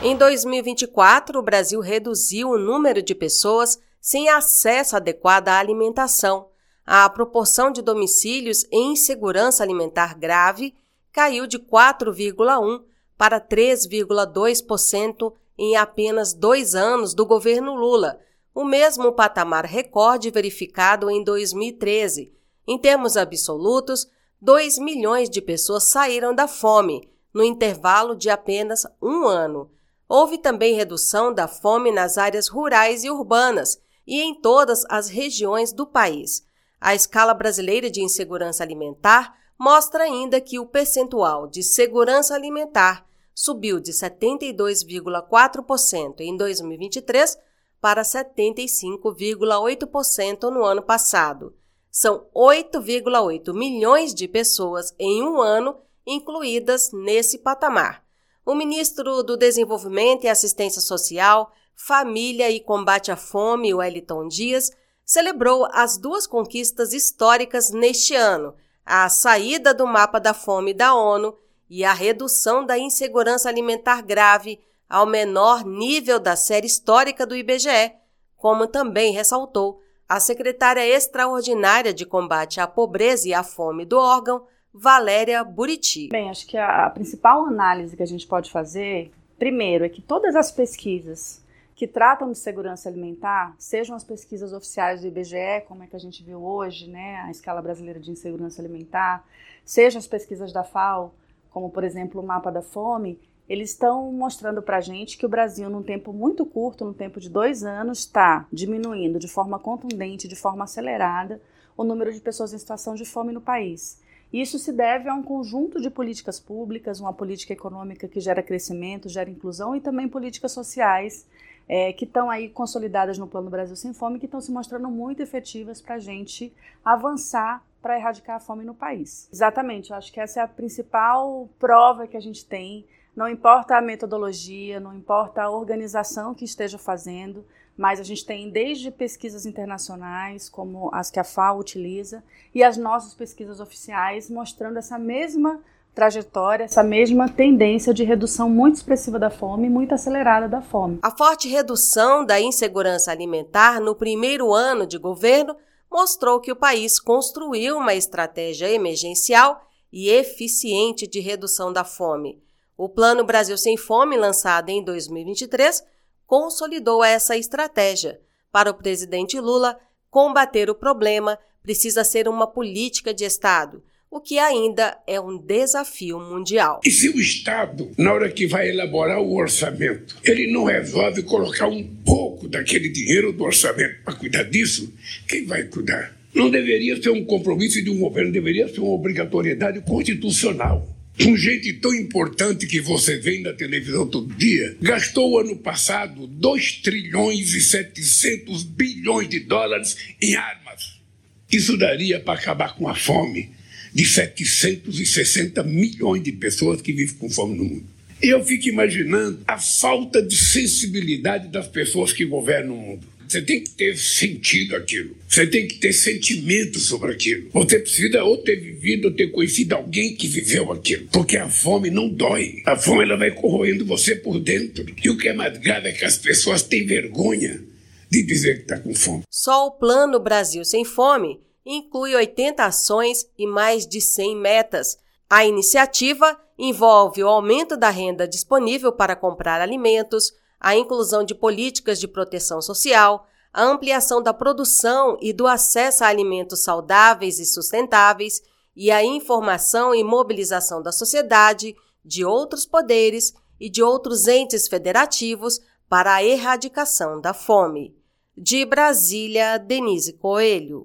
Em 2024, o Brasil reduziu o número de pessoas sem acesso adequado à alimentação. A proporção de domicílios em insegurança alimentar grave caiu de 4,1% para 3,2% em apenas 2 anos do governo Lula, o mesmo patamar recorde verificado em 2013. Em termos absolutos, 2 milhões de pessoas saíram da fome, no intervalo de apenas 1 ano. Houve também redução da fome nas áreas rurais e urbanas e em todas as regiões do país. A escala brasileira de insegurança alimentar mostra ainda que o percentual de segurança alimentar subiu de 72,4% em 2023 para 75,8% no ano passado. São 8,8 milhões de pessoas em 1 ano incluídas nesse patamar. O ministro do Desenvolvimento e Assistência Social, Família e Combate à Fome, Wellington Dias, celebrou as 2 conquistas históricas neste ano, a saída do mapa da fome da ONU e a redução da insegurança alimentar grave ao menor nível da série histórica do IBGE, como também ressaltou a secretária extraordinária de combate à pobreza e à fome do órgão, Valéria Buriti. Bem, acho que a principal análise que a gente pode fazer, primeiro, é que todas as pesquisas que tratam de segurança alimentar, sejam as pesquisas oficiais do IBGE, como é que a gente viu hoje, né, a escala brasileira de insegurança alimentar, sejam as pesquisas da FAO, como por exemplo o mapa da fome, eles estão mostrando para a gente que o Brasil, num tempo muito curto, num tempo de 2 anos, está diminuindo de forma contundente, de forma acelerada, o número de pessoas em situação de fome no país. Isso se deve a um conjunto de políticas públicas, uma política econômica que gera crescimento, gera inclusão e também políticas sociais que estão aí consolidadas no Plano Brasil Sem Fome, que estão se mostrando muito efetivas para a gente avançar para erradicar a fome no país. Exatamente, eu acho que essa é a principal prova que a gente tem. Não importa a metodologia, não importa a organização que esteja fazendo, mas a gente tem desde pesquisas internacionais, como as que a FAO utiliza, e as nossas pesquisas oficiais mostrando essa mesma trajetória, essa mesma tendência de redução muito expressiva da fome, muito acelerada da fome. A forte redução da insegurança alimentar no primeiro ano de governo mostrou que o país construiu uma estratégia emergencial e eficiente de redução da fome. O Plano Brasil Sem Fome, lançado em 2023, consolidou essa estratégia. Para o presidente Lula, combater o problema precisa ser uma política de Estado, o que ainda é um desafio mundial. E se o Estado, na hora que vai elaborar o orçamento, ele não resolve colocar um pouco daquele dinheiro do orçamento para cuidar disso, quem vai cuidar? Não deveria ser um compromisso de um governo, deveria ser uma obrigatoriedade constitucional. Um gente tão importante que você vê na televisão todo dia, gastou ano passado 2 trilhões e 700 bilhões de dólares em armas. Isso daria para acabar com a fome de 760 milhões de pessoas que vivem com fome no mundo. E eu fico imaginando a falta de sensibilidade das pessoas que governam o mundo. Você tem que ter sentido aquilo. Você tem que ter sentimento sobre aquilo. Você precisa ou ter vivido ou ter conhecido alguém que viveu aquilo. Porque a fome não dói. A fome ela vai corroendo você por dentro. E o que é mais grave é que as pessoas têm vergonha de dizer que está com fome. Só o Plano Brasil Sem Fome inclui 80 ações e mais de 100 metas. A iniciativa envolve o aumento da renda disponível para comprar alimentos, a inclusão de políticas de proteção social, a ampliação da produção e do acesso a alimentos saudáveis e sustentáveis e a informação e mobilização da sociedade, de outros poderes e de outros entes federativos para a erradicação da fome. De Brasília, Denise Coelho.